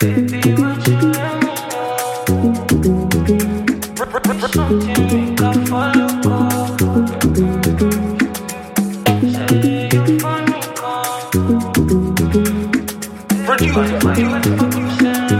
Baby, would you let me know? Something make I follow go. Say you funny come. Produce for you at the fuck you send.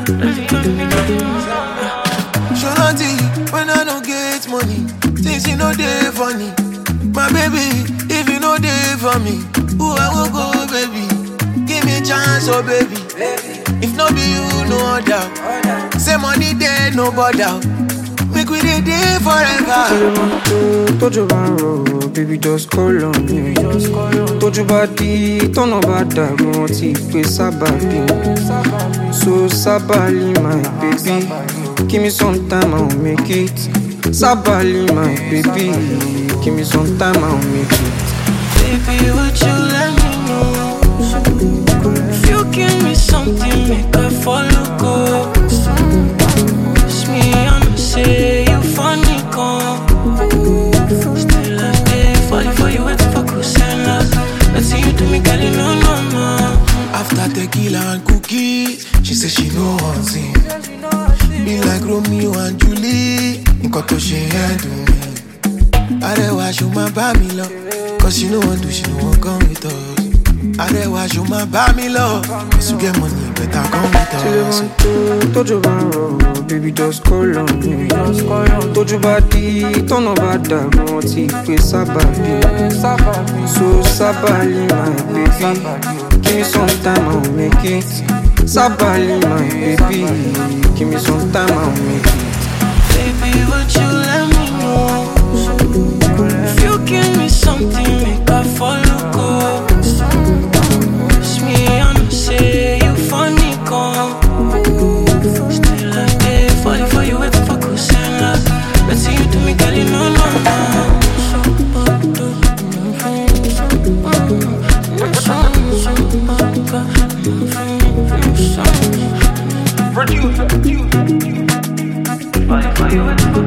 Shorty, when I don't get money, things you know they funny. My baby, if you know they for me, who I will go, baby? Give me a chance, oh baby. If not be you, no doubt. Say money there, no bother. Make we dey there forever. Told you about road, baby, just call on me. Told you about the turn about that, we want to play Sabali. So Sabali, my baby, give me some time, I'll make it. Sabali, my baby, give me some time, I'll make it. Baby, would you let me know? If you give me something, make I follow go. It's me, I'ma say you funny come. Still I stay falling for you, what the fuck who's saying love? Let's see you do me, girl, you know no more. After tequila and cookies, she said she know one thing. Be like Romeo and Julie, nǹkan tó ṣe yẹn dùn mí. Arẹwà ṣo máa bá mi lọ, cause she no wan do, she no wan come with us. Arẹwà ṣo máa bá mi lọ, cause you get money, better come with us. Told you about road, baby, just call on me. Told you about the turn about that, we want to play Sabali. So Sabali, my baby, give me some time, I'll make it. Sabali, my baby, give me some time, I'll make it. Baby, would you let me know? If you give me something, make I follow go. It's me, I'ma say you funny come. Still I stay falling for you, what the fuck who's saying love? Let's see you do me, girl, you know no more. Produce. Falling for you, what the fuck